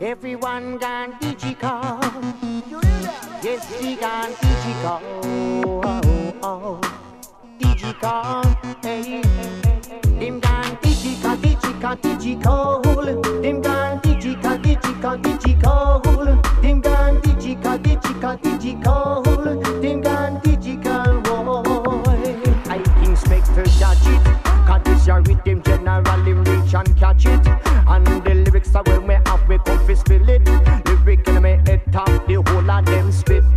Everyone gone digital. Yes, we gone digital. Digital. Hey. Them gone digital, digital, digital. Them gone digital, digital, digital. Them gone digital, digital, digital. Them gone digital. Boy. I inspect to judge it. Cause this year with them generally reach and catch it. And the lyrics are when we have, we come to spill it. Lyric in my head top, the whole of them spit.